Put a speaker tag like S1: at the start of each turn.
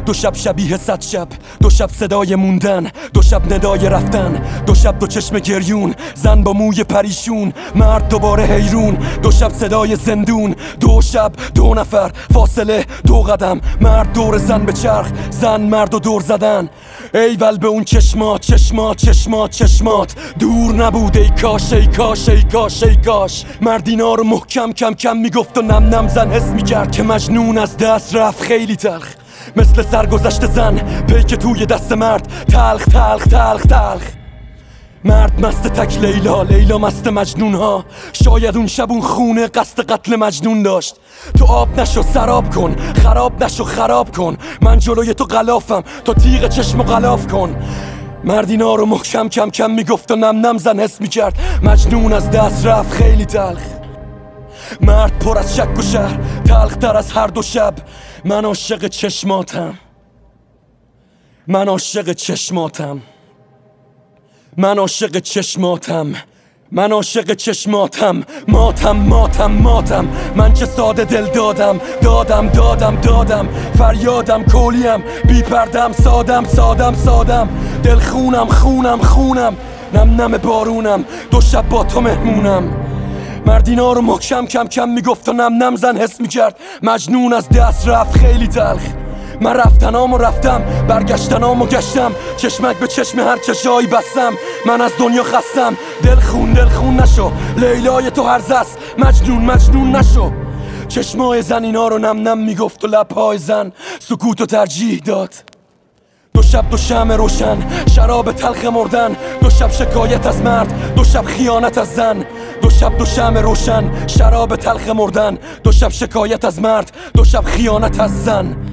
S1: دو شب شبیه 100 شب، دو شب صدای موندن، دو شب ندای رفتن، دو شب دو چشم گریون، زن با موی پریشون، مرد دوباره حیرون، دو شب صدای زندون، دو شب دو نفر فاصله دو قدم، مرد دور زن به چرخ، زن مرد و دور زدن. ایول به اون چشمات چشمات چشمات چشمات، دور نبود ای کاش ای کاش ای کاش ای کاش. مرد اینا رو محکم کم کم میگفت و نم نم زن حس میکرد که مجنون از دست رفت خیلی تلخ، مثل سرگذشت زن پیک توی دست مرد، تلخ تلخ تلخ تلخ. مرد مست تک لیلا، لیلا مست مجنون ها، شاید اون شب اون خونه قصد قتل مجنون داشت. تو آب نشو سراب کن، خراب نشو خراب کن، من جلوی تو غلافم تو تیغ چشم و غلاف کن. مرد اینا رو محکم کم کم میگفت و نم نم زن حس میکرد مجنون از دست رفت خیلی تلخ. مرد پر از شک و شهر، تلخ تر از هر دو شب. من عاشق چشماتم، من عاشق چشماتم، من عاشق چشماتم، من عاشق چشماتم. ماتم ماتم ماتم، من چه ساده دل دادم دادم دادم دادم، فریادم کولیم بی پردم، سادم سادم سادم، دل خونم خونم خونم، نم نم بارونم، دو شب با تو مهمونم. مردینا رو محکم کم کم میگفت و نم نم زن حس میکرد مجنون از دست رفت خیلی تلخ. من رفتنامو رفتم، برگشتنامو گشتم، چشمک به چشم هر چشایی بستم. من از دنیا خستم، دل خون نشو، لیلای تو هرزه است، مجنون مجنون نشو. چشمای زن اینا رو نم نم میگفت و لبهای زن سکوت و ترجیح داد. دو شب دو شمع روشن، شراب تلخ مردن، دو شب شکایت از مرد، دو شب خیانت از زن. دو شب دو شمع روشن، شراب تلخ مردن، دو شب شکایت از مرد، دو شب خیانت از زن.